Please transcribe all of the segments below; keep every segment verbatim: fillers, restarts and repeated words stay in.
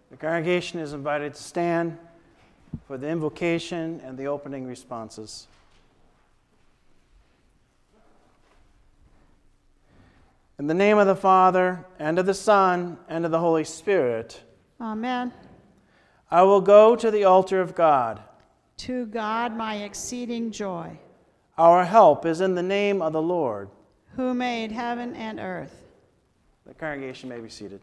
The congregation is invited to stand for the invocation and the opening responses. In the name of the Father, and of the Son, and of the Holy Spirit. Amen. I will go to the altar of God. To God my exceeding joy. Our help is in the name of the Lord, who made heaven and earth. The congregation may be seated.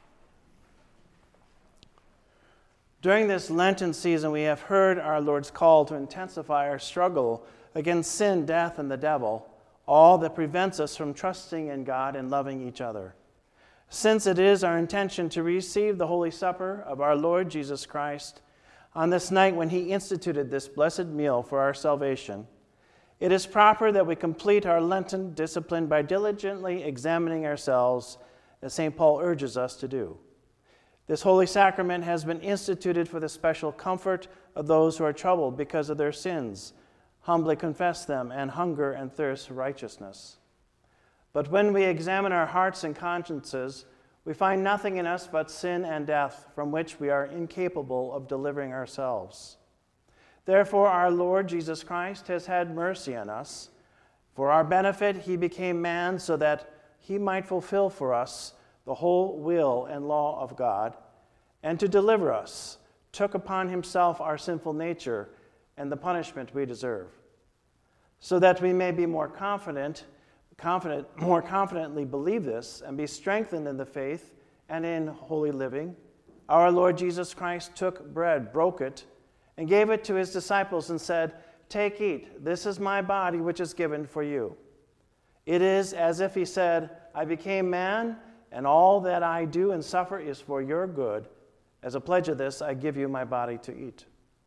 During this Lenten season, we have heard our Lord's call to intensify our struggle against sin, death, and the devil, all that prevents us from trusting in God and loving each other. Since it is our intention to receive the Holy Supper of our Lord Jesus Christ on this night when he instituted this blessed meal for our salvation, it is proper that we complete our Lenten discipline by diligently examining ourselves, as Saint Paul urges us to do. This holy sacrament has been instituted for the special comfort of those who are troubled because of their sins, humbly confess them, and hunger and thirst for righteousness. But when we examine our hearts and consciences, we find nothing in us but sin and death, from which we are incapable of delivering ourselves. Therefore, our Lord Jesus Christ has had mercy on us. For our benefit, he became man so that he might fulfill for us the whole will and law of God, and to deliver us, took upon himself our sinful nature and the punishment we deserve, so that we may be more confident, confident, more confidently believe this and be strengthened in the faith and in holy living. Our Lord Jesus Christ took bread, broke it, and gave it to his disciples and said, "Take, eat, this is my body which is given for you." It is as if he said, "I became man, and all that I do and suffer is for your good. As a pledge of this, I give you my body to eat."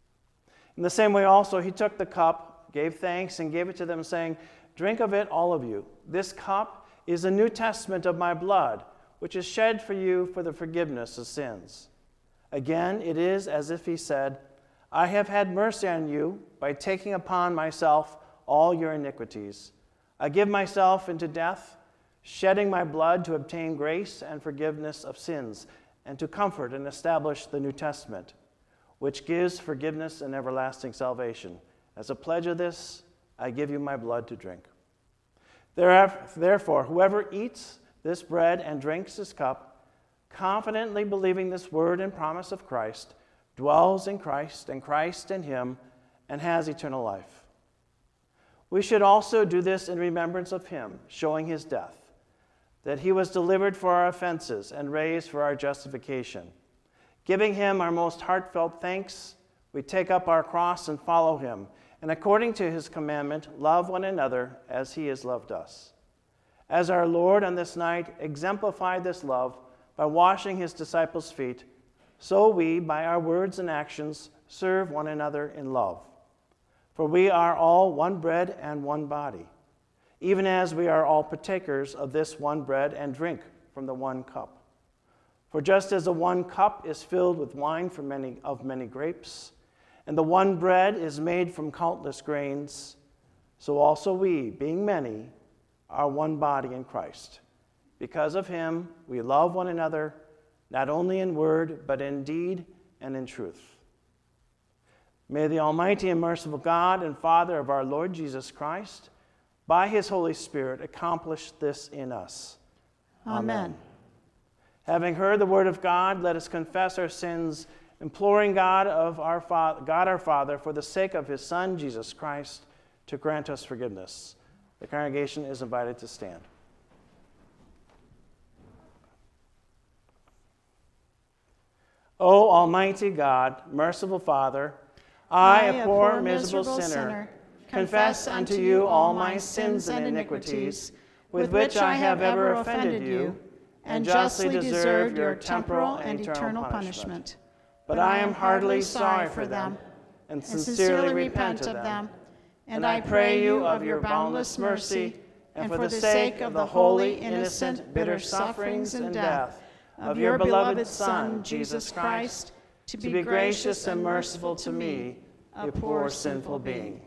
In the same way also, he took the cup, gave thanks, and gave it to them, saying, "Drink of it, all of you. This cup is the New Testament of my blood, which is shed for you for the forgiveness of sins." Again, it is as if he said, "I have had mercy on you by taking upon myself all your iniquities. I give myself into death, shedding my blood to obtain grace and forgiveness of sins, and to comfort and establish the New Testament, which gives forgiveness and everlasting salvation. As a pledge of this, I give you my blood to drink." Therefore, whoever eats this bread and drinks this cup, confidently believing this word and promise of Christ, dwells in Christ and Christ in him, and has eternal life. We should also do this in remembrance of him, showing his death, that he was delivered for our offenses and raised for our justification. Giving him our most heartfelt thanks, we take up our cross and follow him, and according to his commandment, love one another as he has loved us. As our Lord on this night exemplified this love by washing his disciples' feet, so we, by our words and actions, serve one another in love. For we are all one bread and one body, even as we are all partakers of this one bread and drink from the one cup. For just as the one cup is filled with wine from many, of many grapes, and the one bread is made from countless grains, so also we, being many, are one body in Christ. Because of him, we love one another, not only in word, but in deed and in truth. May the Almighty and merciful God and Father of our Lord Jesus Christ, by his Holy Spirit, accomplish this in us. Amen. Amen. Having heard the word of God, let us confess our sins, imploring God of our Father, God our Father, for the sake of his Son, Jesus Christ, to grant us forgiveness. The congregation is invited to stand. O Almighty God, merciful Father, I, a poor, miserable sinner, confess unto you all my sins and iniquities, with which I have ever offended you, and justly deserve your temporal and eternal punishment. But I am heartily sorry for them, and sincerely repent of them. And I pray you of your boundless mercy, and for the sake of the holy, innocent, bitter sufferings and death of your beloved Son, Jesus Christ, to be gracious and merciful to me, a poor sinful being.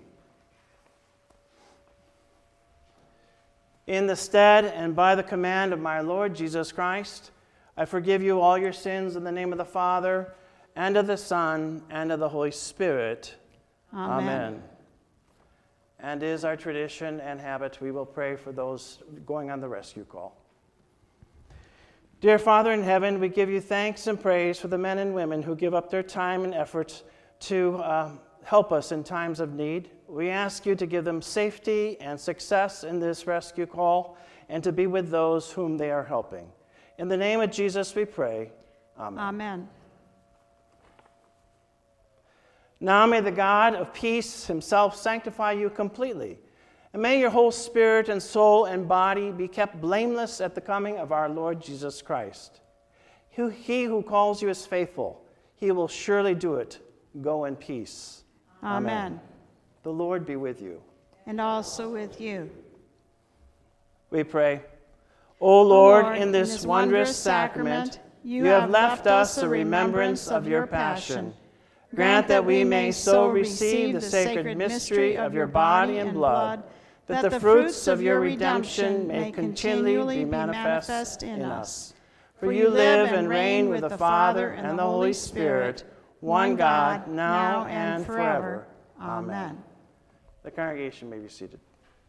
In the stead and by the command of my Lord Jesus Christ, I forgive you all your sins in the name of the Father, and of the Son, and of the Holy Spirit. Amen. Amen. And is our tradition and habit, we will pray for those going on the rescue call. Dear Father in heaven, we give you thanks and praise for the men and women who give up their time and efforts to uh, help us in times of need. We ask you to give them safety and success in this rescue call and to be with those whom they are helping. In the name of Jesus we pray. Amen. Amen. Now may the God of peace himself sanctify you completely, and may your whole spirit and soul and body be kept blameless at the coming of our Lord Jesus Christ. He who calls you is faithful. He will surely do it. Go in peace. Amen. Amen. The Lord be with you. And also with you. We pray. O Lord, Lord, in this wondrous sacrament, you have left us a remembrance of your passion. Grant that we may so receive the sacred mystery of your body and blood, that the fruits of your redemption may continually be manifest in us. For you live and reign with the Father and the Holy Spirit, one God, now and forever. Amen. The congregation may be seated.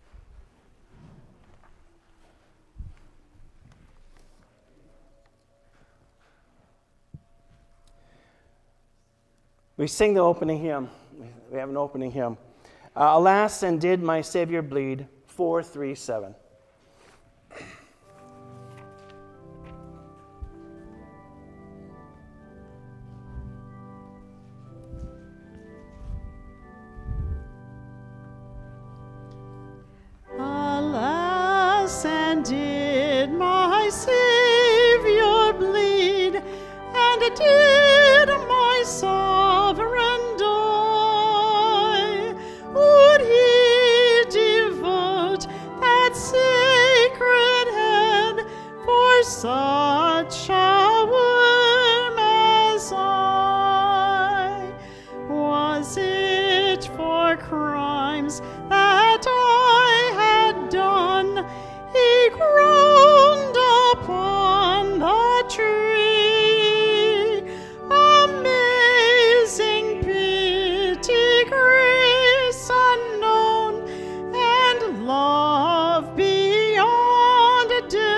We sing the opening hymn. We have an opening hymn. Uh, Alas, and did my Savior bleed? four three seven. Alas, and did my Savior bleed, and did my sovereign die? Would he devote that sacred head for such a worm as I? Was it for crimes that I had done he groaned upon the tree? Amazing pity, grace unknown, and love beyond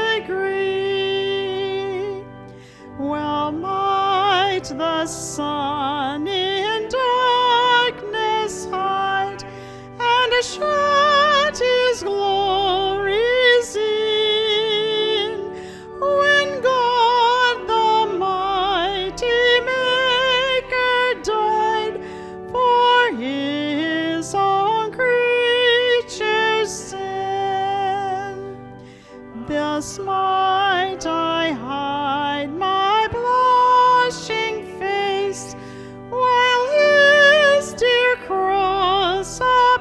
degree. Well might the sun in darkness hide, and shut his glories in, when God the mighty Maker died for his own creature's sin. Thus might I hide my blushing face, while his dear cross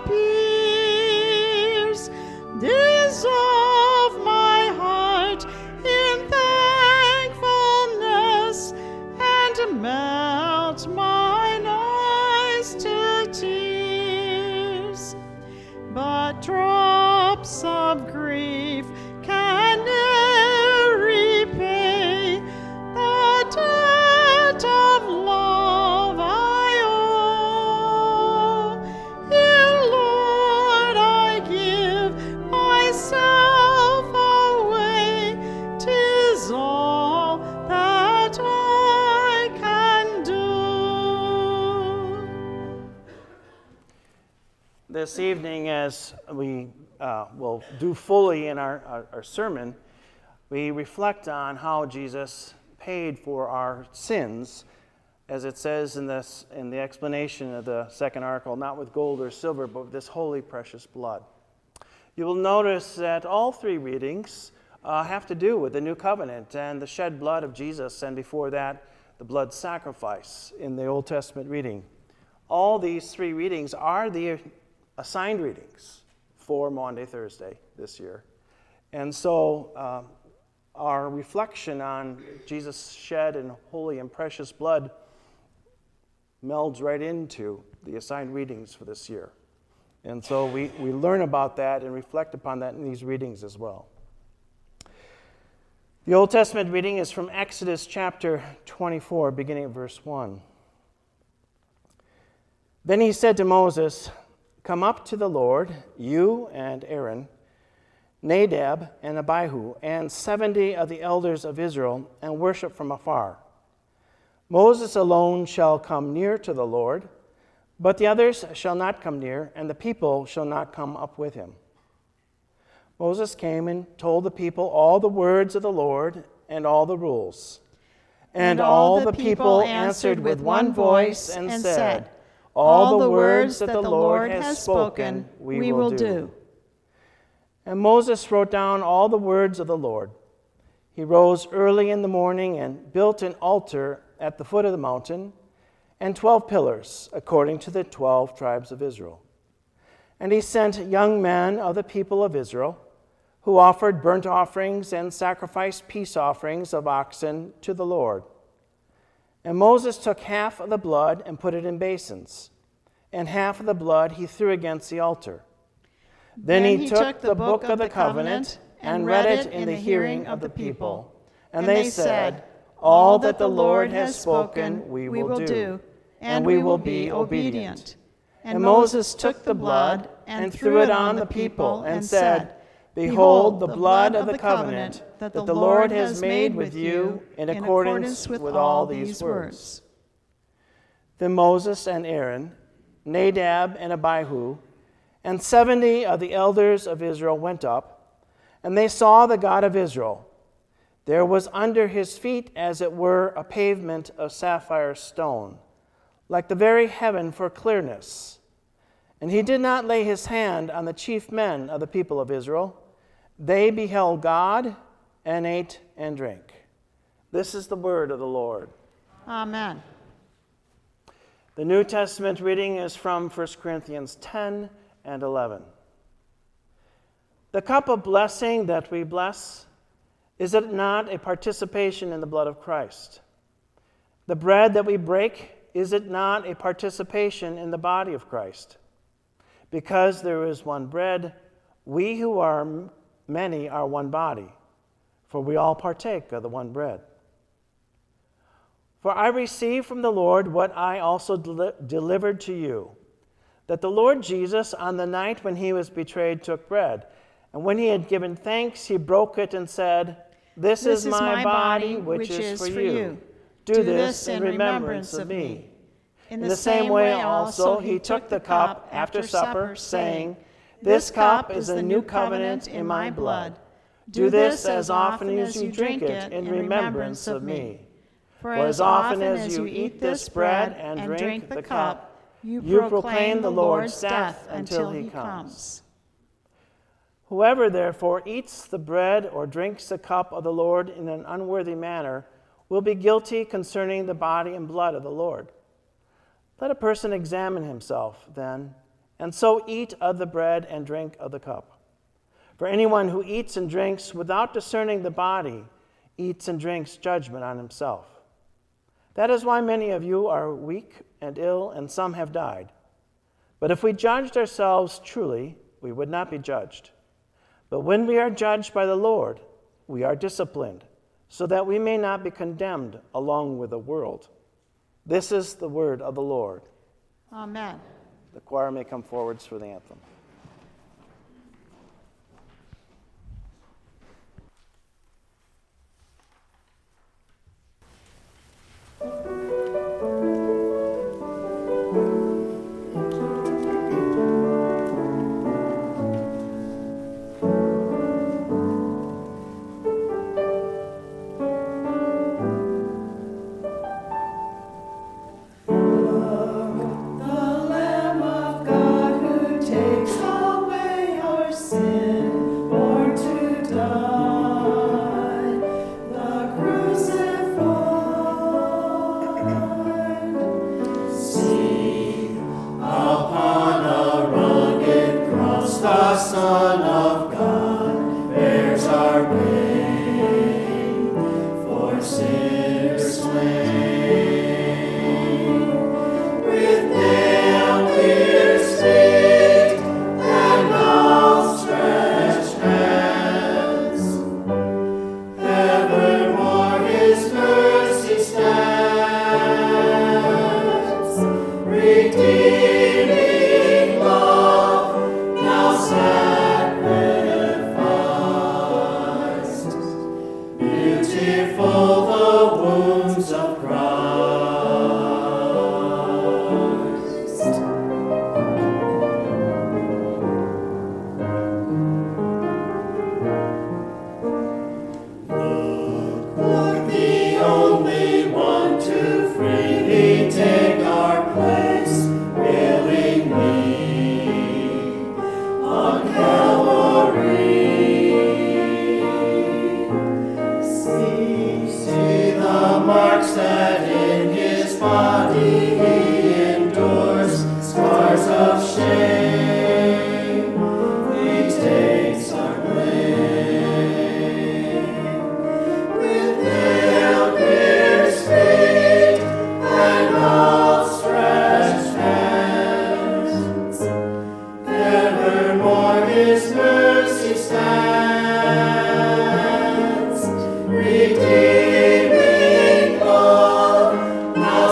appears, dissolve my heart in thankfulness, and melt mine eyes to tears. But drops of grief can ne'er repay the debt of love I owe. Here, Lord, I give myself away. 'Tis all that I can do. This evening, as we uh, will do fully in our, our, our sermon, we reflect on how Jesus paid for our sins, as it says in this in the explanation of the second article, not with gold or silver, but with this holy, precious blood. You will notice that all three readings uh, have to do with the new covenant and the shed blood of Jesus, and before that, the blood sacrifice in the Old Testament reading. All these three readings are the assigned readings for Maundy Thursday this year. And so uh, our reflection on Jesus' shed and holy and precious blood melds right into the assigned readings for this year. And so we, we learn about that and reflect upon that in these readings as well. The Old Testament reading is from Exodus chapter twenty-four, beginning at verse one. Then he said to Moses, "Come up to the Lord, you and Aaron, Nadab and Abihu, and seventy of the elders of Israel, and worship from afar. Moses alone shall come near to the Lord, but the others shall not come near, and the people shall not come up with him." Moses came and told the people all the words of the Lord and all the rules. And, and all, all the people answered with one voice and said, "All the words that the Lord has spoken, we will do." And Moses wrote down all the words of the Lord. He rose early in the morning and built an altar at the foot of the mountain and twelve pillars, according to the twelve tribes of Israel. And he sent young men of the people of Israel, who offered burnt offerings and sacrificed peace offerings of oxen to the Lord. And Moses took half of the blood and put it in basins, and half of the blood he threw against the altar. Then, then he, he took, took the book of the covenant and read it in the hearing of the people. And they said, "All that the Lord has spoken we will do, and we will be obedient." And Moses took the blood and threw it on the people and said, "Behold, the blood of the covenant that the Lord has made with you in accordance with all these words." Then Moses and Aaron, Nadab and Abihu, and seventy of the elders of Israel went up, and they saw the God of Israel. There was under his feet, as it were, a pavement of sapphire stone, like the very heaven for clearness. And he did not lay his hand on the chief men of the people of Israel. They beheld God and ate and drank. This is the word of the Lord. Amen. The New Testament reading is from First Corinthians ten and eleven. The cup of blessing that we bless, is it not a participation in the blood of Christ? The bread that we break, is it not a participation in the body of Christ? Because there is one bread, we who are many are one body, for we all partake of the one bread. For I received from the Lord what I also del- delivered to you, that the Lord Jesus, on the night when he was betrayed, took bread, and when he had given thanks, he broke it and said, This, this is, is my body, which, which is, is for you. you. Do, Do this in remembrance of me. In the, in the same way also he took the cup after supper, saying, This cup is the new covenant in my blood. Do this as often as you drink it in remembrance of me. For as often as you eat this bread and drink the cup, you proclaim the Lord's death until he comes. Whoever therefore eats the bread or drinks the cup of the Lord in an unworthy manner will be guilty concerning the body and blood of the Lord. Let a person examine himself, then, and so eat of the bread and drink of the cup. For anyone who eats and drinks without discerning the body eats and drinks judgment on himself. That is why many of you are weak and ill, and some have died. But if we judged ourselves truly, we would not be judged. But when we are judged by the Lord, we are disciplined, so that we may not be condemned along with the world. This is the word of the Lord. Amen. The choir may come forwards for the anthem. Takes that in his body he endures scars of shame. He takes our blame. With nail-pierced feet and outstretched hands, evermore his mercy stands, redeeming love, now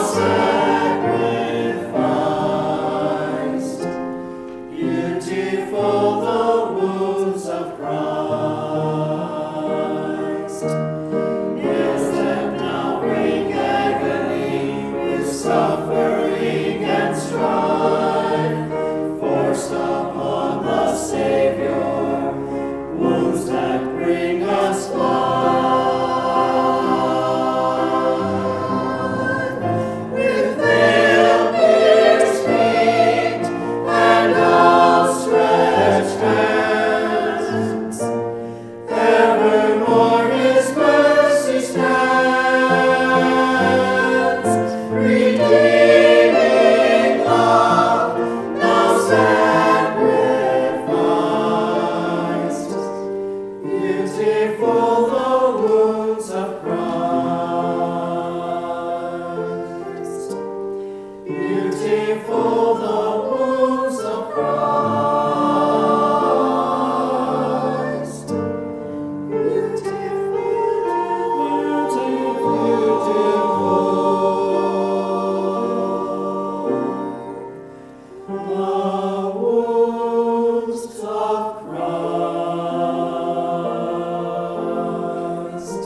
sacrificed. Beautiful the wounds of Christ. Nails that now bring agony, with suffering and strife, forced upon the Savior, wounds that bring us life. With nail-pierced feet and outstretched hands, evermore his mercy stands, redeeming love, now sacrificed. Beautiful the wounds of Christ. Beautiful the wounds of Christ. Beautiful, beautiful, beautiful. The wounds of Christ.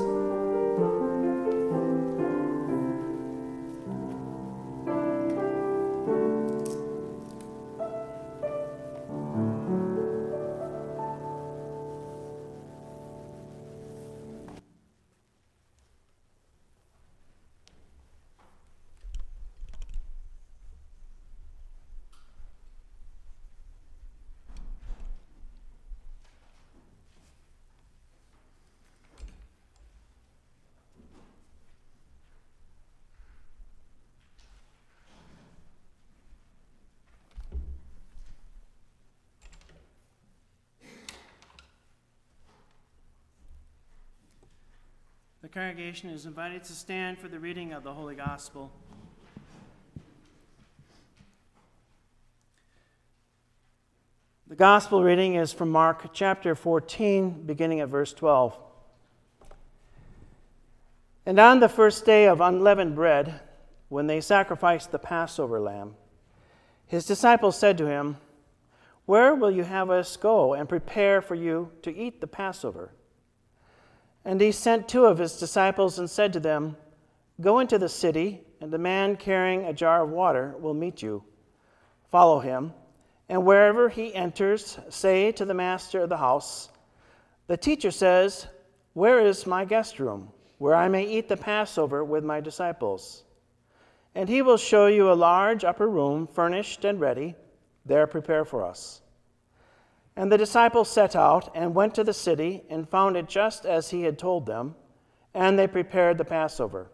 The congregation is invited to stand for the reading of the Holy Gospel. The Gospel reading is from Mark chapter fourteen, beginning at verse twelve. And on the first day of unleavened bread, when they sacrificed the Passover lamb, his disciples said to him, "Where will you have us go and prepare for you to eat the Passover?" And he sent two of his disciples and said to them, "Go into the city, and a man carrying a jar of water will meet you. Follow him, and wherever he enters, say to the master of the house, 'The teacher says, where is my guest room, where I may eat the Passover with my disciples?' And he will show you a large upper room, furnished and ready. There prepare for us." And the disciples set out and went to the city and found it just as he had told them, and they prepared the Passover.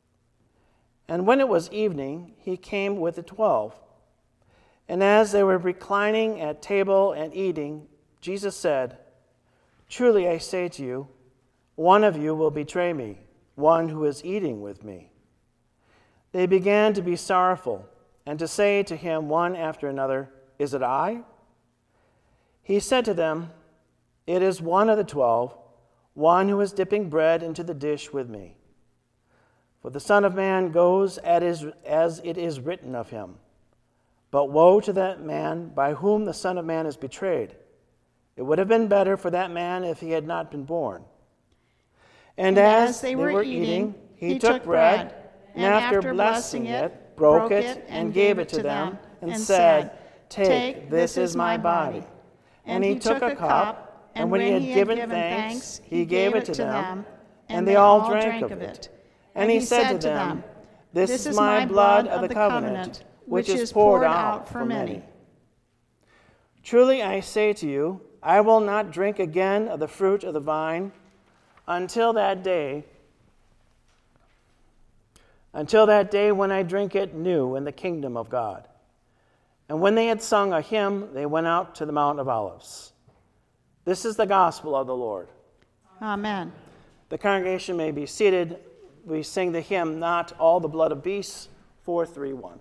And when it was evening, he came with the twelve. And as they were reclining at table and eating, Jesus said, "Truly I say to you, one of you will betray me, one who is eating with me." They began to be sorrowful and to say to him one after another, "Is it I?" He said to them, "It is one of the twelve, one who is dipping bread into the dish with me. For the Son of Man goes as it is written of him. But woe to that man by whom the Son of Man is betrayed. It would have been better for that man if he had not been born." And, and as, as they, they were, were eating, he, he took bread, and after blessing it, broke it, and gave it to them, and said, "Take, this is my body." And he took a cup, and when he had given thanks, he gave it to them, and they all drank of it. And he said to them, "This is my blood of the covenant, which is poured out for many. Truly I say to you, I will not drink again of the fruit of the vine until that day, until that day when I drink it new in the kingdom of God." And when they had sung a hymn, they went out to the Mount of Olives. This is the gospel of the Lord. Amen. The congregation may be seated. We sing the hymn, "Not All the Blood of Beasts," four three one.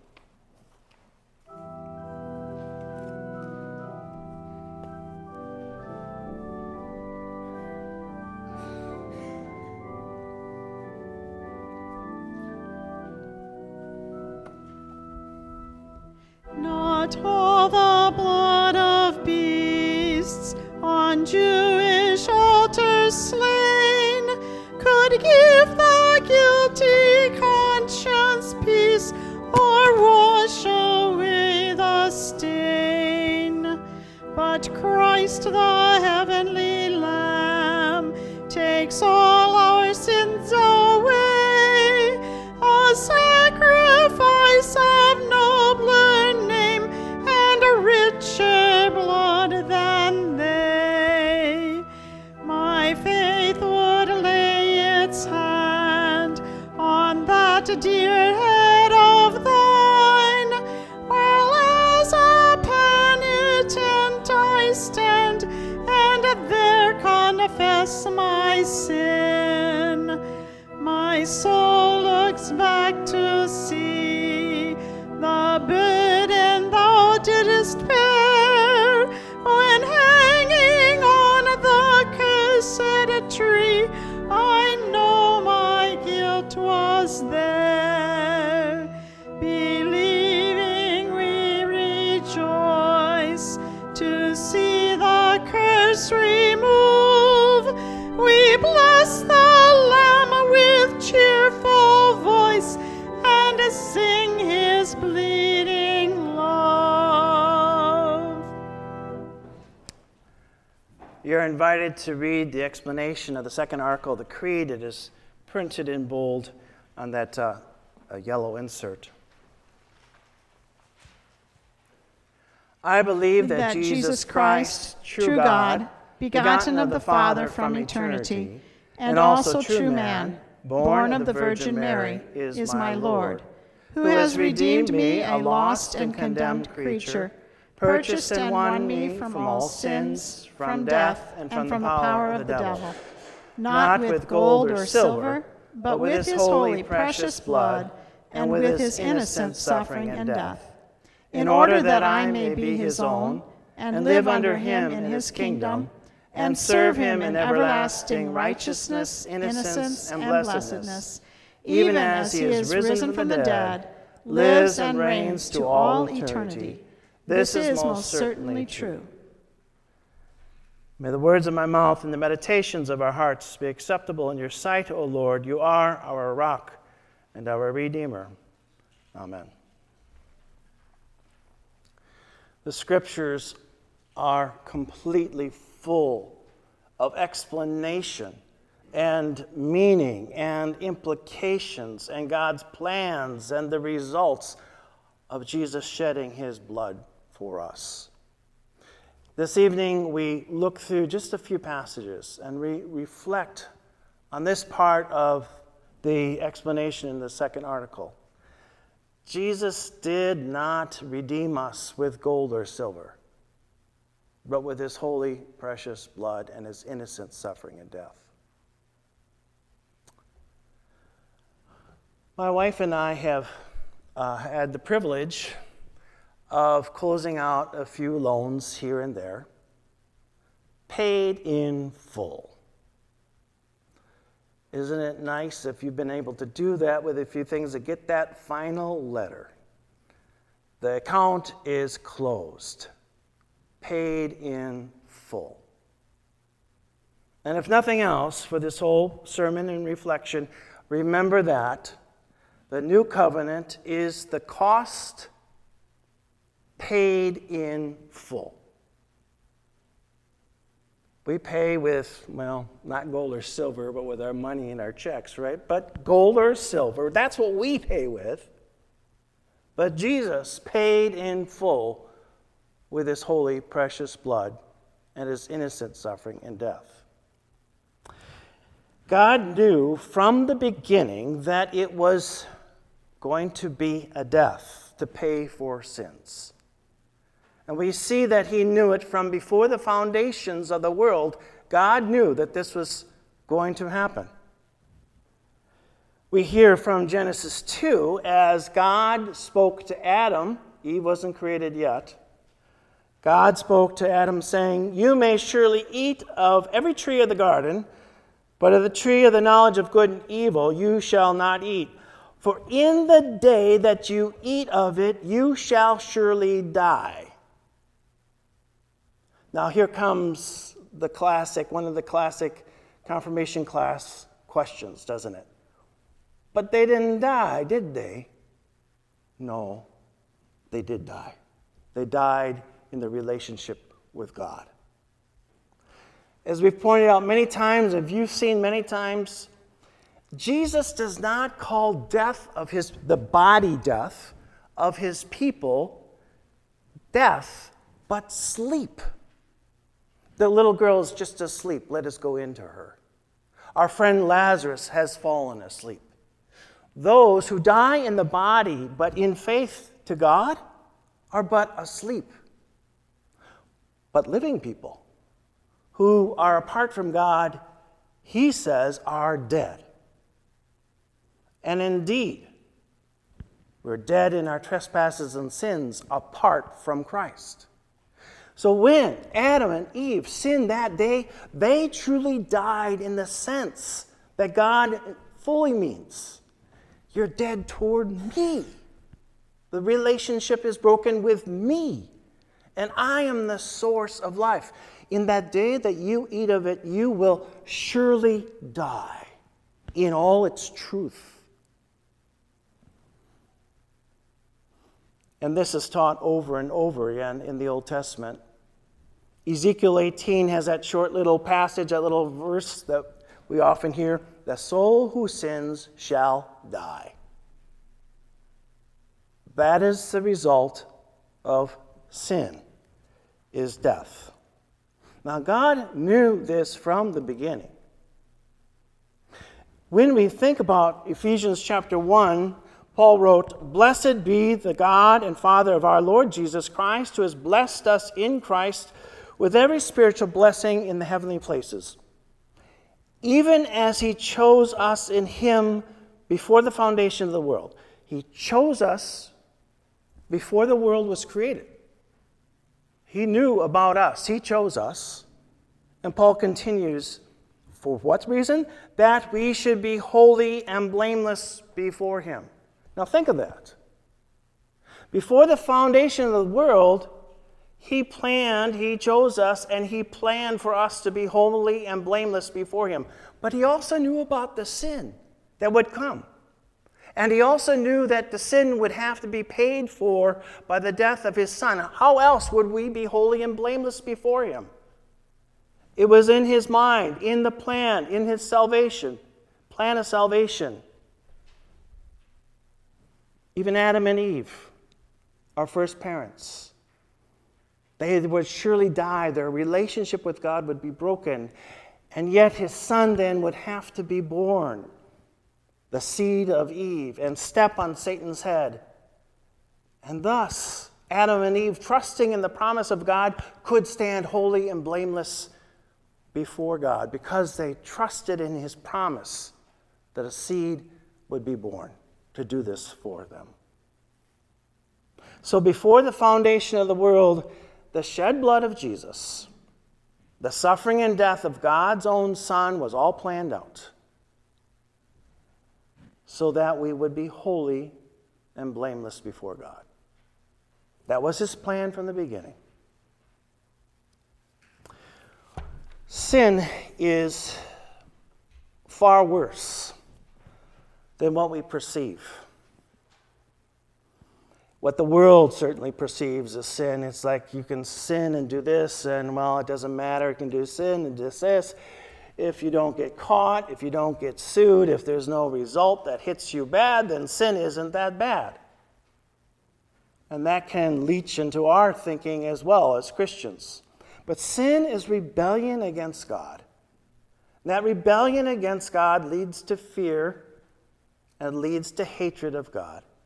Not all the blood of beasts on Jewish altars slain could give the guilty conscience peace or wash away the stain. But Christ the heavenly Lamb takes all our sins away, a sacrifice of nobler name and a richer blood than they. My faith would lay its hand on that dear head of thine, while as a penitent I stand and there confess my sin. My soul looks back to see the burden thou didst bear when hanging on the cursed tree. I know my guilt was there. Believing we rejoice to see the curse remove. We bless the Lamb with cheerful voice and sing his bleeding love. You're invited to read the explanation of the second article of the Creed. It is printed in bold on that uh, uh, yellow insert. I believe that, That Jesus Christ, true God, begotten of the Father from eternity, and also true man, born of the Virgin Mary, is my Lord, who has redeemed me, a lost and condemned creature, purchased and won me from all sins, from death, and from the power of the devil, not with gold or silver, but with his holy precious blood, and with his innocent suffering and death, in order that I may be his own, and live under him in his kingdom, and serve him in everlasting righteousness, innocence, and blessedness, even as he is risen from the dead, lives and reigns to all eternity. This is most certainly true. May the words of my mouth and the meditations of our hearts be acceptable in your sight, O Lord. You are our rock and our Redeemer. Amen. The Scriptures are completely full of explanation and meaning and implications and God's plans and the results of Jesus shedding his blood for us. This evening we look through just a few passages and we reflect on this part of the explanation in the second article. Jesus did not redeem us with gold or silver, but with his holy, precious blood and his innocent suffering and death. My wife and I have uh, had the privilege of closing out a few loans here and there, paid in full. Isn't it nice if you've been able to do that with a few things to get that final letter? The account is closed, paid in full. And if nothing else, for this whole sermon and reflection, remember that the new covenant is the cost paid in full. We pay with, well, not gold or silver, but with our money and our checks, right? But gold or silver, that's what we pay with. But Jesus paid in full with his holy, precious blood and his innocent suffering and death. God knew from the beginning that it was going to be a death to pay for sins. And we see that he knew it from before the foundations of the world. God knew that this was going to happen. We hear from Genesis two, as God spoke to Adam, Eve wasn't created yet. God spoke to Adam saying, "You may surely eat of every tree of the garden, but of the tree of the knowledge of good and evil you shall not eat. For in the day that you eat of it, you shall surely die." Now here comes the classic, one of the classic confirmation class questions, doesn't it? But they didn't die, did they? No, they did die. They died in the relationship with God. As we've pointed out many times, if you've seen many times, Jesus does not call death of his, the body death of his people, death, but sleep. The little girl is just asleep. Let us go into her. Our friend Lazarus has fallen asleep. Those who die in the body, but in faith to God, are but asleep. But living people who are apart from God, he says, are dead. And indeed, we're dead in our trespasses and sins apart from Christ. So when Adam and Eve sinned that day, they truly died in the sense that God fully means. You're dead toward me. The relationship is broken with me. And I am the source of life. In that day that you eat of it, you will surely die in all its truth. And this is taught over and over again in the Old Testament. Ezekiel eighteen has that short little passage, that little verse that we often hear, "The soul who sins shall die." That is the result of sin, is death. Now, God knew this from the beginning. When we think about Ephesians chapter one, Paul wrote, "Blessed be the God and Father of our Lord Jesus Christ, who has blessed us in Christ with every spiritual blessing in the heavenly places, even as he chose us in him before the foundation of the world." He chose us before the world was created. He knew about us. He chose us. And Paul continues, for what reason? That we should be holy and blameless before him. Now think of that. Before the foundation of the world, he planned, he chose us, and he planned for us to be holy and blameless before him. But he also knew about the sin that would come. And he also knew that the sin would have to be paid for by the death of his son. How else would we be holy and blameless before him? It was in his mind, in the plan, in his salvation, plan of salvation. Even Adam and Eve, our first parents, they would surely die. Their relationship with God would be broken. And yet his son then would have to be born, the seed of Eve, and step on Satan's head. And thus, Adam and Eve, trusting in the promise of God, could stand holy and blameless before God because they trusted in his promise that a seed would be born to do this for them. So before the foundation of the world, the shed blood of Jesus, the suffering and death of God's own Son was all planned out so that we would be holy and blameless before God. That was his plan from the beginning. Sin is far worse than what we perceive. What the world certainly perceives as sin, it's like you can sin and do this, and well, it doesn't matter, you can do sin and do this. If you don't get caught, if you don't get sued, if there's no result that hits you bad, then sin isn't that bad. And that can leach into our thinking as well as Christians. But sin is rebellion against God. And that rebellion against God leads to fear and leads to hatred of God.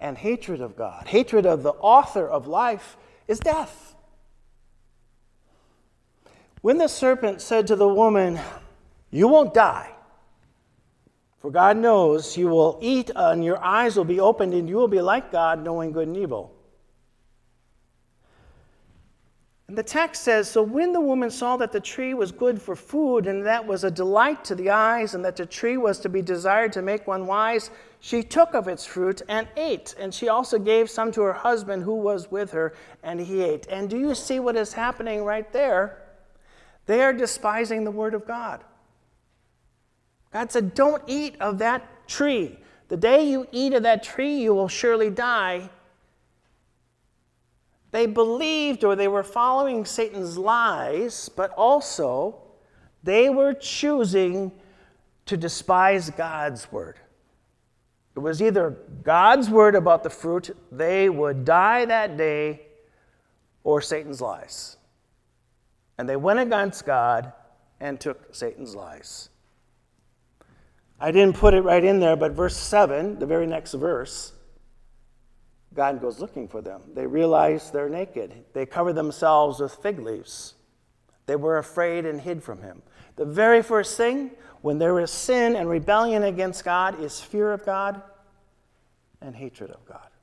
and hatred of God. Hatred of the author of life is death. When the serpent said to the woman, "You won't die, for God knows you will eat and your eyes will be opened and you will be like God, knowing good and evil." And the text says, "So when the woman saw that the tree was good for food, and that was a delight to the eyes, and that the tree was to be desired to make one wise, she took of its fruit and ate. And she also gave some to her husband who was with her, and he ate." And do you see what is happening right there? They are despising the word of God. God said, "Don't eat of that tree. The day you eat of that tree, you will surely die." They believed, or they were following Satan's lies, but also they were choosing to despise God's word. It was either God's word about the fruit, they would die that day, or Satan's lies. And they went against God and took Satan's lies. I didn't put it right in there, but verse seven, the very next verse, God goes looking for them. They realize they're naked. They cover themselves with fig leaves. They were afraid and hid from him. The very first thing when there is sin and rebellion against God is fear of God and hatred of God.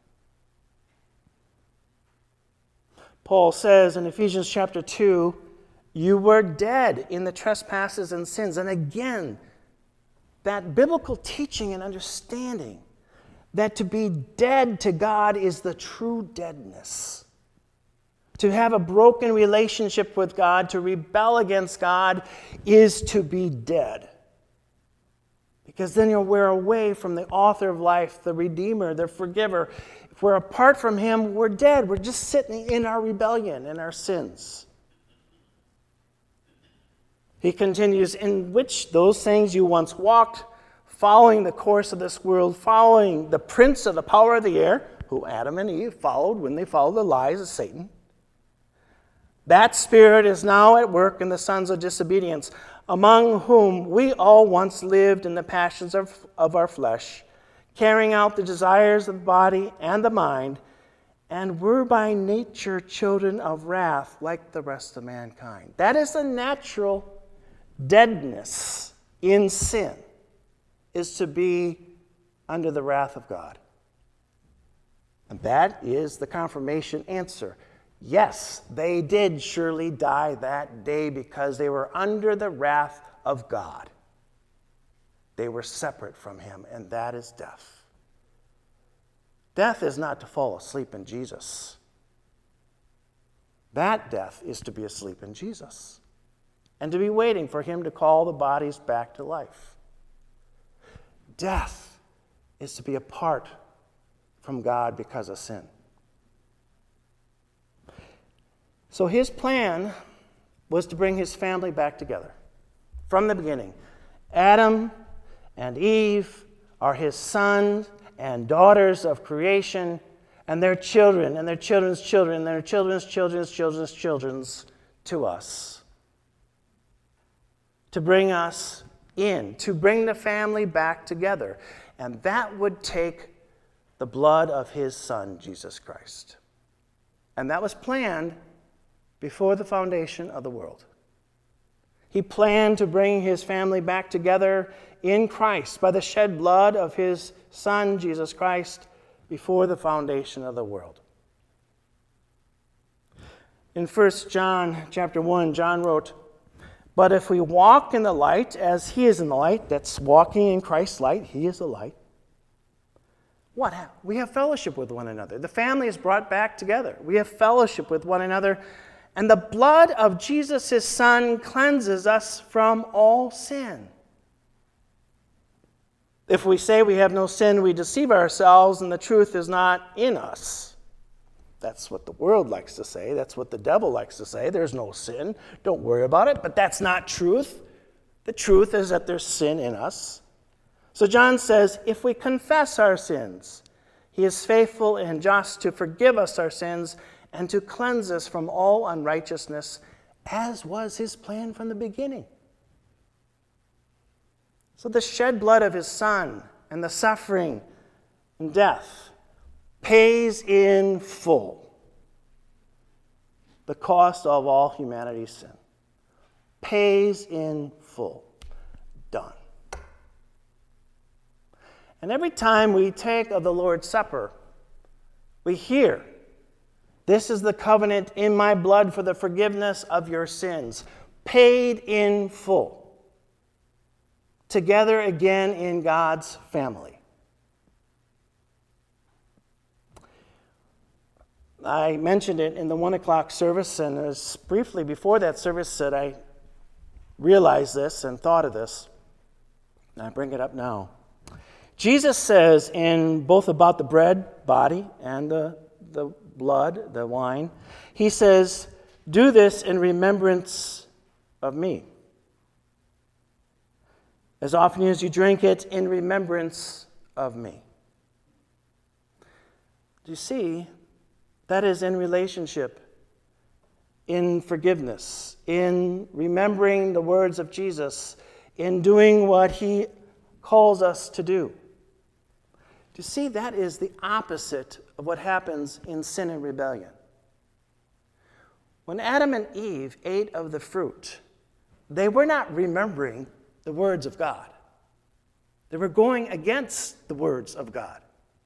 Paul says in Ephesians chapter two, "You were dead in the trespasses and sins." And again, that biblical teaching and understanding that to be dead to God is the true deadness. To have a broken relationship with God, to rebel against God, is to be dead. Because then you're we're away from the author of life, the Redeemer, the Forgiver. If we're apart from him, we're dead. We're just sitting in our rebellion, in our sins. He continues, "In which those things you once walked, following the course of this world, following the prince of the power of the air," who Adam and Eve followed when they followed the lies of Satan. "That spirit is now at work in the sons of disobedience, among whom we all once lived in the passions of, of our flesh, carrying out the desires of the body and the mind, and were by nature children of wrath like the rest of mankind." That is the natural deadness in sin, is to be under the wrath of God. And that is the confirmation answer. Yes, they did surely die that day because they were under the wrath of God. They were separate from him, and that is death. Death is not to fall asleep in Jesus. That death is to be asleep in Jesus and to be waiting for him to call the bodies back to life. Death is to be apart from God because of sin. So his plan was to bring his family back together from the beginning. Adam and Eve are his sons and daughters of creation, and their children, and their children's children, and their children's children's children's children's to us. To bring us in, to bring the family back together. And that would take the blood of his son, Jesus Christ. And that was planned before the foundation of the world. He planned to bring his family back together in Christ by the shed blood of his son, Jesus Christ, before the foundation of the world. In First John chapter one, John wrote, "But if we walk in the light as he is in the light," that's walking in Christ's light, he is the light. What? We have fellowship with one another. The family is brought back together. We have fellowship with one another. And the blood of Jesus, his son, cleanses us from all sin. If we say we have no sin, we deceive ourselves, and the truth is not in us. That's what the world likes to say. That's what the devil likes to say. There's no sin. Don't worry about it. But that's not truth. The truth is that there's sin in us. So John says, if we confess our sins, he is faithful and just to forgive us our sins and to cleanse us from all unrighteousness, as was his plan from the beginning. So the shed blood of his son and the suffering and death pays in full the cost of all humanity's sin. Pays in full. Done. And every time we take of the Lord's Supper, we hear, this is the covenant in my blood for the forgiveness of your sins, paid in full, together again in God's family. I mentioned it in the one o'clock service, and it was briefly before that service that I realized this and thought of this, and I bring it up now. Jesus says in both about the bread, body, and the, the blood, the wine, he says, do this in remembrance of me. As often as you drink it, in remembrance of me. Do you see? That is in relationship, in forgiveness, in remembering the words of Jesus, in doing what he calls us to do. Do you see? That is the opposite of what happens in sin and rebellion. When Adam and Eve ate of the fruit, they were not remembering the words of God. They were going against the words of God.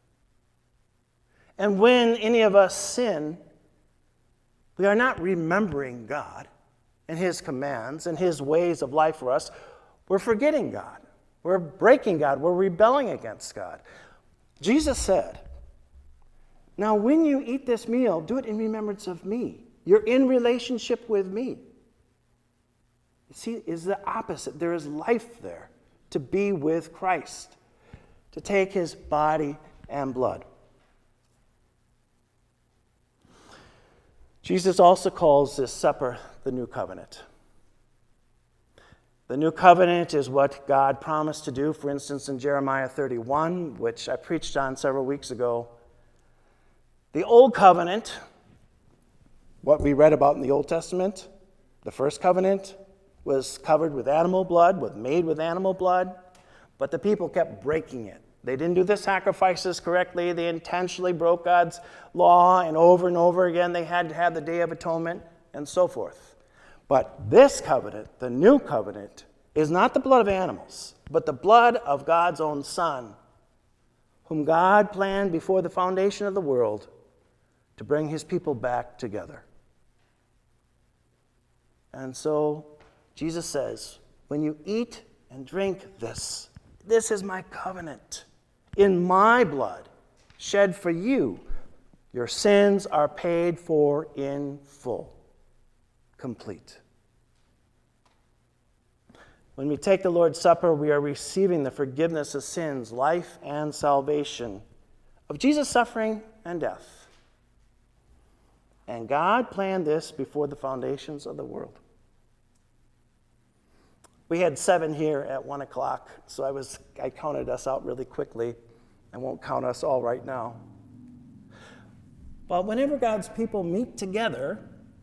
And when any of us sin, we are not remembering God and his commands and his ways of life for us. We're forgetting God. We're breaking God. We're rebelling against God. Jesus said, now when you eat this meal, do it in remembrance of me. You're in relationship with me. You see, it's the opposite. There is life there to be with Christ, to take his body and blood. Jesus also calls this supper the new covenant. The new covenant is what God promised to do, for instance, in Jeremiah thirty-one, which I preached on several weeks ago. The old covenant, what we read about in the Old Testament, the first covenant, was covered with animal blood, was made with animal blood, but the people kept breaking it. They didn't do the sacrifices correctly. They intentionally broke God's law, and over and over again they had to have the Day of Atonement and so forth. But this covenant, the new covenant, is not the blood of animals, but the blood of God's own Son, whom God planned before the foundation of the world to bring his people back together. And so Jesus says, when you eat and drink this, this is my covenant. In my blood, shed for you, your sins are paid for in full, complete. When we take the Lord's Supper, we are receiving the forgiveness of sins, life and salvation of Jesus' suffering and death. And God planned this before the foundations of the world. We had seven here at one o'clock, so I was I counted us out really quickly. I won't count us all right now. But whenever God's people meet together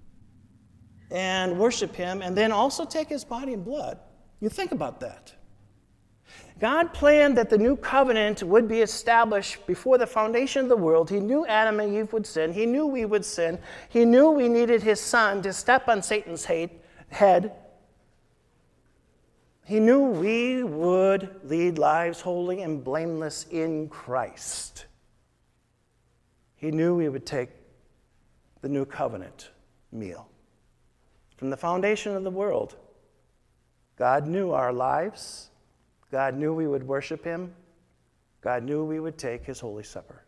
and worship him and then also take his body and blood, you think about that. God planned that the new covenant would be established before the foundation of the world. He knew Adam and Eve would sin. He knew we would sin. He knew we needed his Son to step on Satan's head. He knew we would lead lives holy and blameless in Christ. He knew we would take the new covenant meal. From the foundation of the world, God knew our lives. God knew we would worship him. God knew we would take his Holy Supper.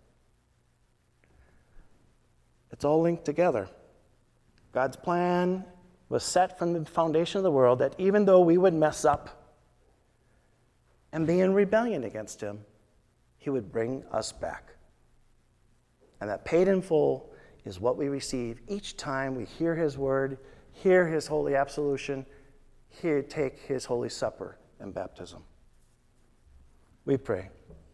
It's all linked together. God's plan was set from the foundation of the world that even though we would mess up and be in rebellion against him, he would bring us back. And that paid in full is what we receive each time we hear his word, hear his holy absolution, hear, take his Holy Supper and baptism. We pray.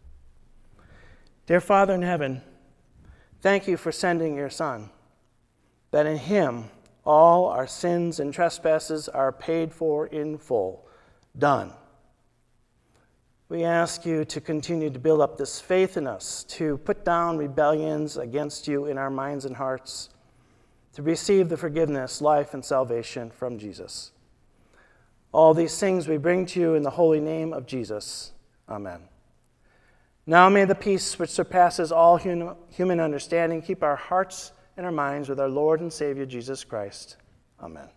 Dear Father in heaven, thank you for sending your Son, that in him all our sins and trespasses are paid for in full, done. We ask you to continue to build up this faith in us, to put down rebellions against you in our minds and hearts, to receive the forgiveness, life, and salvation from Jesus. All these things we bring to you in the holy name of Jesus. Amen. Now may the peace which surpasses all human understanding keep our hearts and our minds with our Lord and Savior Jesus Christ. Amen.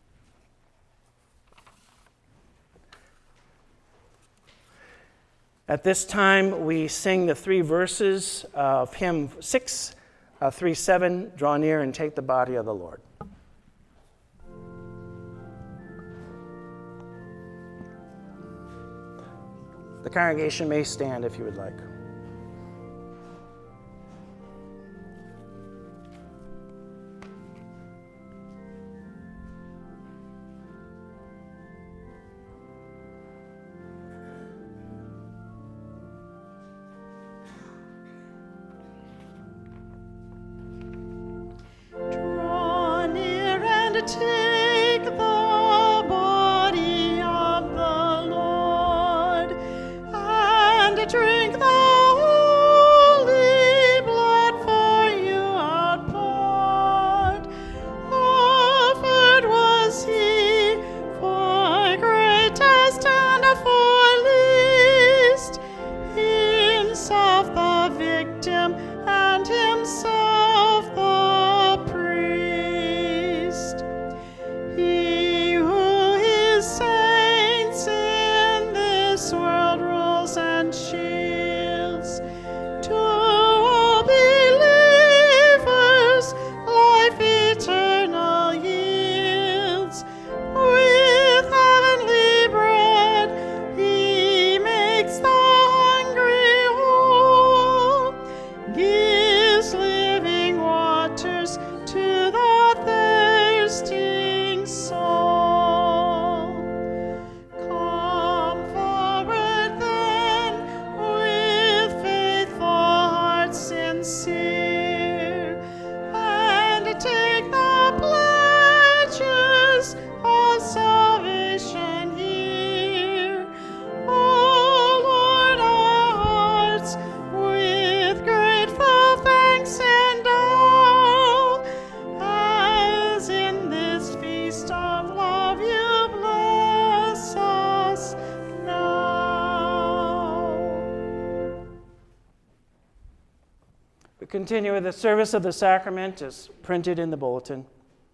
At this time, we sing the three verses of hymn six, uh, three, seven, Draw Near and Take the Body of the Lord. The congregation may stand if you would like. Take the body of the Lord and drink the holy blood for you outpoured. Offered was he for greatest and for least, himself the victim and himself the priest. He who his saints in this world rules and shields, to all believers life eternal yields. With heavenly bread he makes the hungry whole, gives living waters to the thirsting soul. Come forward then with faithful hearts sincere, and take the pledges of salvation here. O Lord, our hearts with grateful thanks endow, as in this feast of love you bless us now. We continue with the service of the sacrament as printed in the bulletin.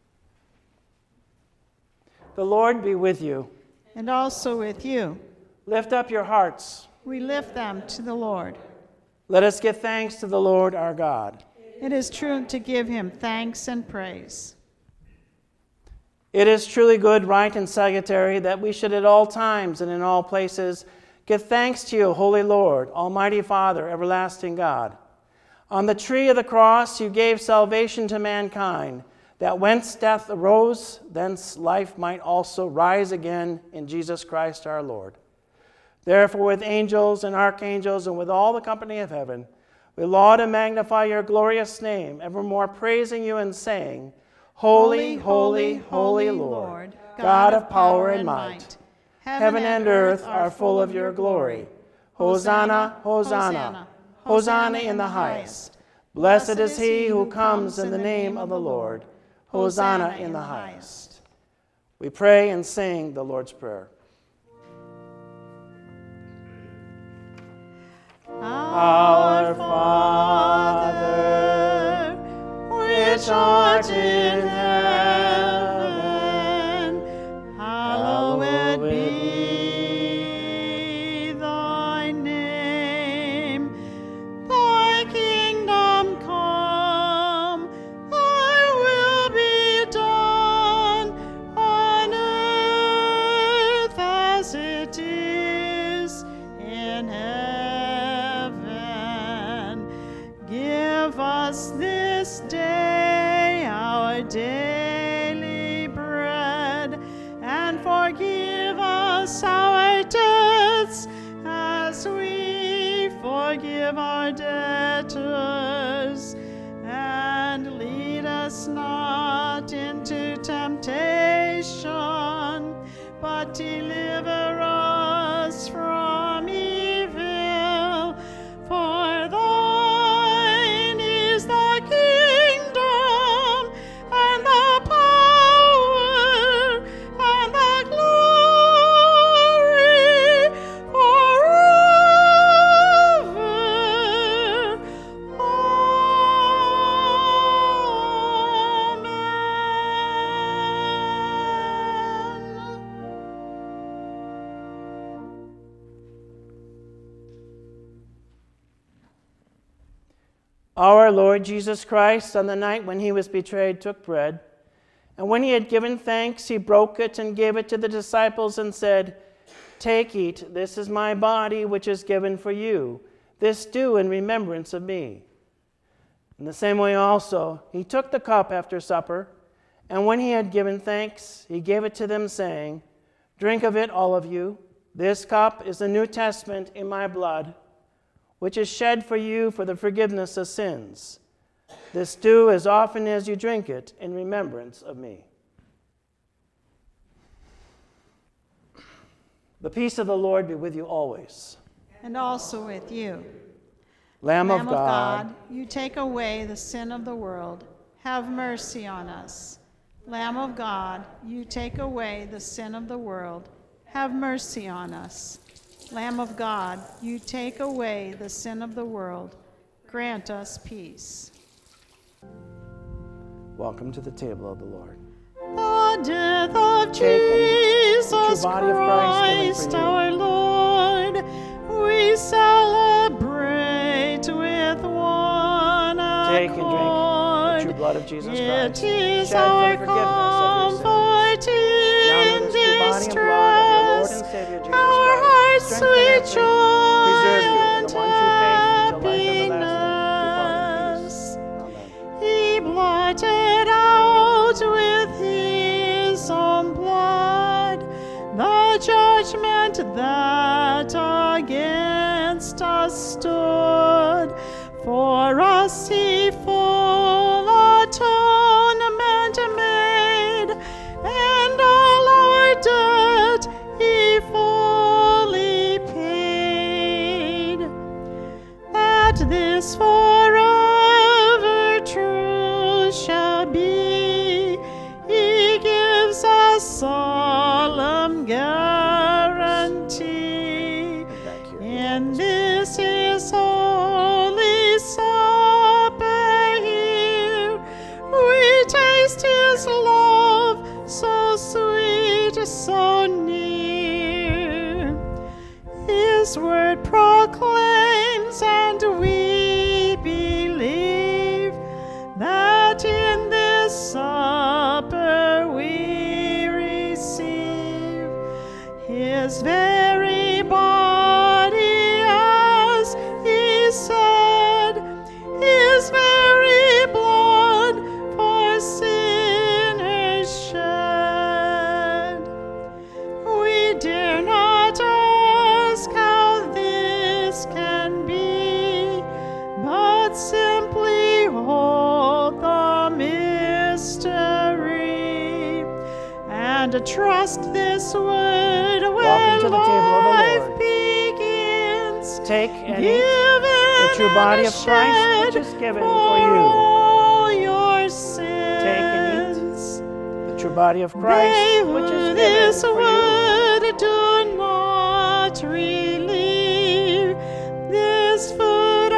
The Lord be with you. And also with you. Lift up your hearts. We lift them to the Lord. Let us give thanks to the Lord our God. It is true to give him thanks and praise. It is truly good, right, and salutary that we should at all times and in all places give thanks to you, Holy Lord, Almighty Father, everlasting God. On the tree of the cross you gave salvation to mankind, that whence death arose, thence life might also rise again in Jesus Christ our Lord. Therefore, with angels and archangels and with all the company of heaven, we laud and magnify your glorious name, evermore praising you and saying, Holy, holy, holy Lord, God of power and might. Heaven and earth are full of your glory. Hosanna, Hosanna, Hosanna in the highest. Blessed is he who comes in the name of the Lord. Hosanna in the highest. We pray and sing the Lord's Prayer. Our Father, which art in heaven, hallowed be thy name. Thy kingdom come, thy will be done on earth as it is in heaven. Give us this day our daily bread, and forgive us our debts as we forgive our debtors. And lead us not into temptation, but deliver us from evil. Our Lord Jesus Christ, on the night when he was betrayed, took bread, and when he had given thanks, he broke it and gave it to the disciples and said, "Take, eat, this is my body, which is given for you. This do in remembrance of me." In the same way also, he took the cup after supper, and when he had given thanks, he gave it to them, saying, "Drink of it, all of you. This cup is the New Testament in my blood, which is shed for you for the forgiveness of sins. This do as often as you drink it in remembrance of me." The peace of the Lord be with you always. And also with you. Lamb, Lamb of God, God, you take away the sin of the world. Have mercy on us. Lamb of God, you take away the sin of the world. Have mercy on us. Lamb of God, you take away the sin of the world. Grant us peace. welcome to the table of the Lord. The death of Take Jesus the true body of Christ Christ, given for you. our Lord, we celebrate with one Take and drink the accord. true blood of Jesus It Christ, is shed our for the forgiveness of your sins. comfort Now may in this true body and blood of your Lord and distress, Savior Jesus our Christ heart's strengthen sweet and joy preserve you in the one true faith until life and everlasting. Depart in happiness. peace. Amen. He blotted out with his own blood the judgment that against us stood. For us he full atonement made, and all our debt he fully paid. That this forever true shall be, he gives us solemn guarantee. Back here. And this is holy supper here, we taste his love, so sweet, so near. His word proclaims, and we believe that in this supper we receive his very body, as he said, his very blood for sinners shed. We dare not ask how this can be, but simply hold the mystery and trust this word when Welcome to the table of the life Lord. begins. Take and eat Given the true body and of Christ, which shed is given for for you. all your sins. Take and eat the true body of Christ, They which is who given this for you. word do not relieve, this food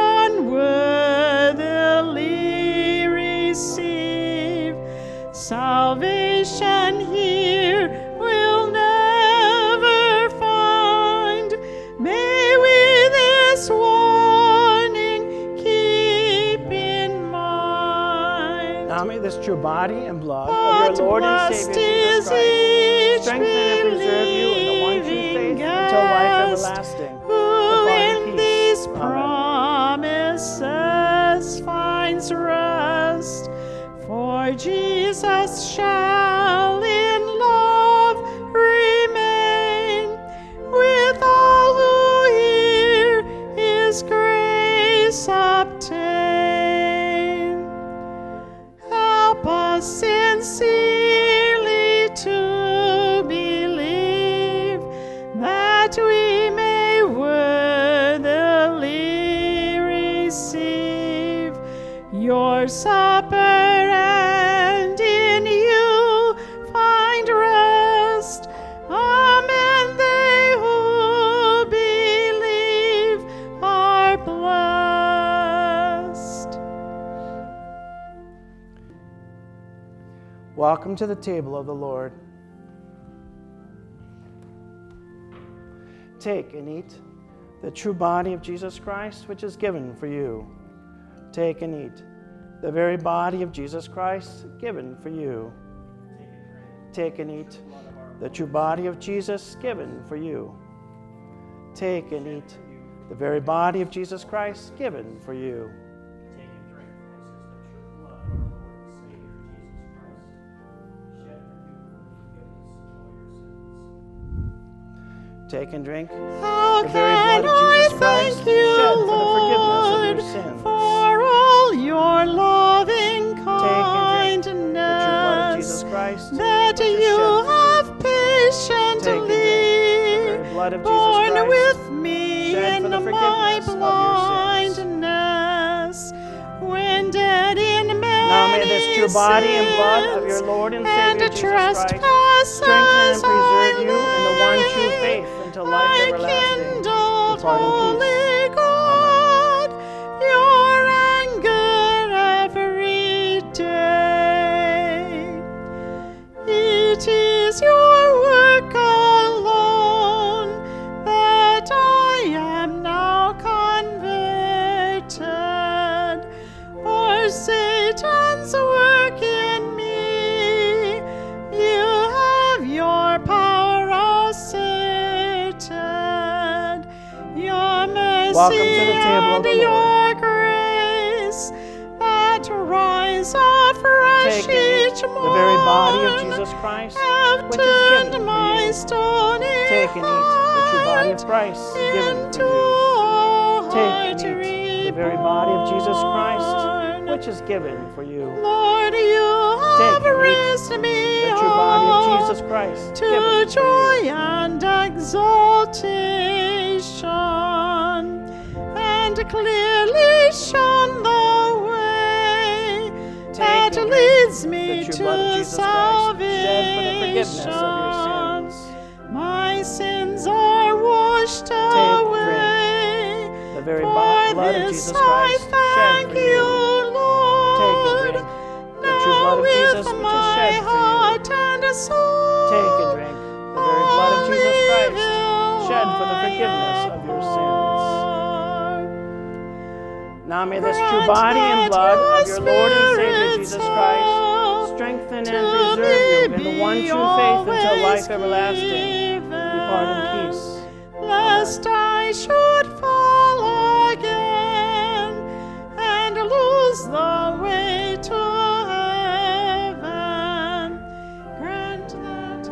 unworthily receive. Salvation here will never find. May we this warning keep in mind. Now may this true body and blood But of your Lord and blessed Savior Jesus is Christ each strengthen and preserve you in the one true faith believing until life guest everlasting. who Depart in in peace. these Amen. promises finds rest. For Jesus shall in love remain with all who hear his grace obtain. Help us sincerely to believe that we may worthily receive your supper, and in you find rest. Amen. They who believe are blessed. Welcome to the table of the Lord. Take and eat the true body of Jesus Christ, which is given for you. Take and eat. The very body of Jesus Christ given for you. Take and eat. The true body of Jesus given for you. Take and eat. The very body of Jesus Christ given for you. Take and drink. How The very can blood of I Jesus Christ thank you, shed for the forgiveness of Lord, your sins. for all your loving Take and drink. The true blood of Jesus kindness, Christ, that which is you shed for have Take and drink. The patiently very blood of Jesus borne Christ, with me shed for in the my forgiveness of your sins. blindness, when dead in many Now may this true body and blood of your sins Lord and and Savior Jesus Christ trespasses strengthen and preserve I you in the one true lay. faith until life I everlasting. kindled, Depart in Holy peace. God, your anger every day. It is your work alone that I am now converted, for Satan's work in me. You have your power all Satan, your mercy Welcome to the table of and the Lord. your grace that rise afresh Take and eat each the morn. very body of Jesus Christ, Have which is given turned for my you. stony Take and eat the true body of heart Christ given into for you. a Take and heart eat the very body of Jesus Christ, reborn. which is given for you. Lord, you Take have and eat raised me The true body of up Jesus Christ to given for joy you. and exaltation, and clearly shone the way that Take and drink leads the me true to blood of Jesus Christ, salvation. shed for the forgiveness of your sins. My sins are washed Take, away. drink the very For bo- blood of this Jesus I Christ shed thank for you, you. Take and Lord. drink the true blood of Now Jesus with which is my shed for you. heart and soul, Take and drink the very blood of Jesus Christ shed for the forgiveness of your sins. Now may this true body and blood of your Lord and Savior Jesus Christ strengthen and preserve you in the one true faith until life everlasting. Depart in peace. Lest I should fall again and lose the way to heaven. Grant that.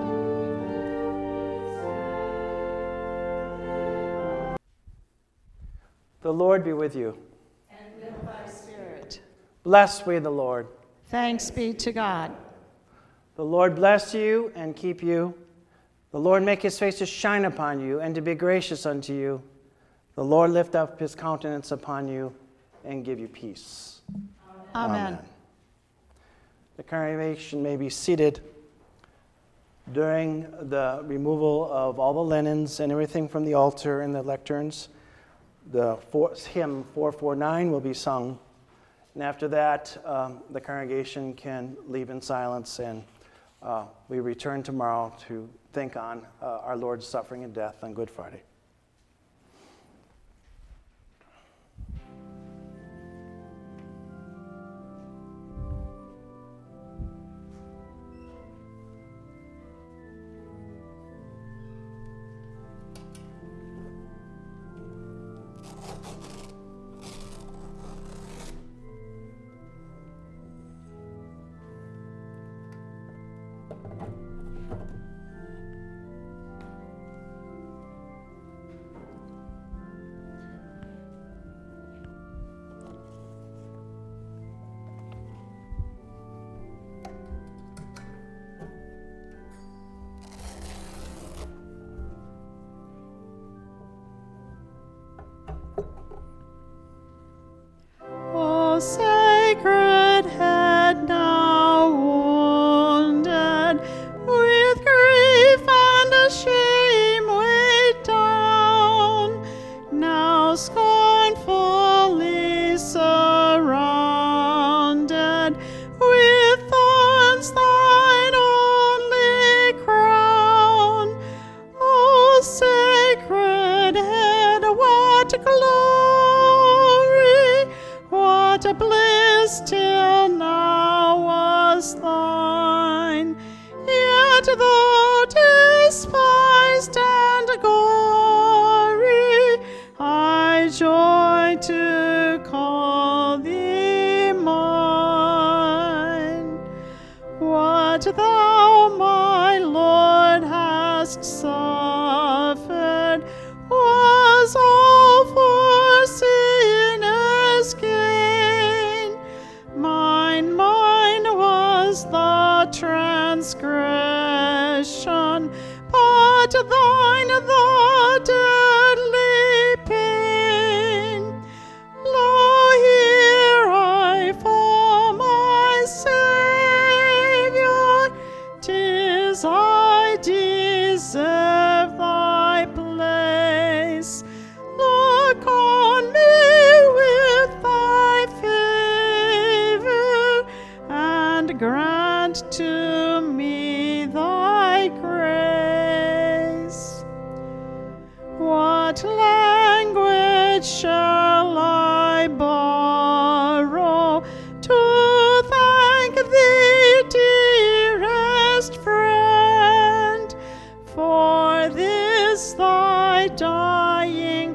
The Lord be with you. And with thy spirit. Blessed be the Lord. Thanks be to God. The Lord bless you and keep you. The Lord make his face to shine upon you and to be gracious unto you. The Lord lift up his countenance upon you and give you peace. Amen. The congregation may be seated. During the removal of all the linens and everything from the altar and the lecterns, the four, hymn four forty-nine will be sung. And after that, um, the congregation can leave in silence, and uh, we return tomorrow to think on uh, our Lord's suffering and death on Good Friday. O sacred head now wounded, with grief and shame weighed down, now scornfully surrounded with thorns, thine only crown. O sacred head, what glory, what what bliss till now was thine. Yet though despised and gory, I joy to call thee mine. What thou, my Lord, hast suffered was all for sinners' gain. Mine, mine was the transgression, but thine the deadly pain. Lo, here I fall, my Savior, 'tis I deserve thy place. Look on me with thy favor, and grant to me thy grace. What language shall I borrow to thank thee, dearest friend, for this thy dying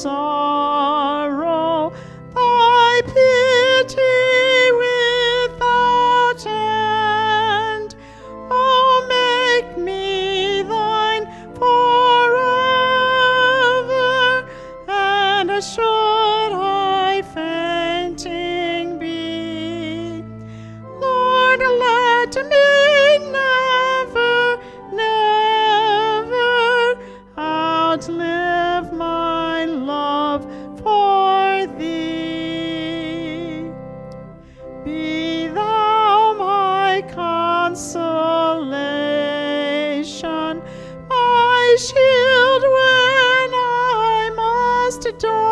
sorrow, thy pity without end? Oh, make me thine forever, and should I fainting be, Lord, let me never, never outlive my love for thee. Be thou my consolation, my shield when I must die.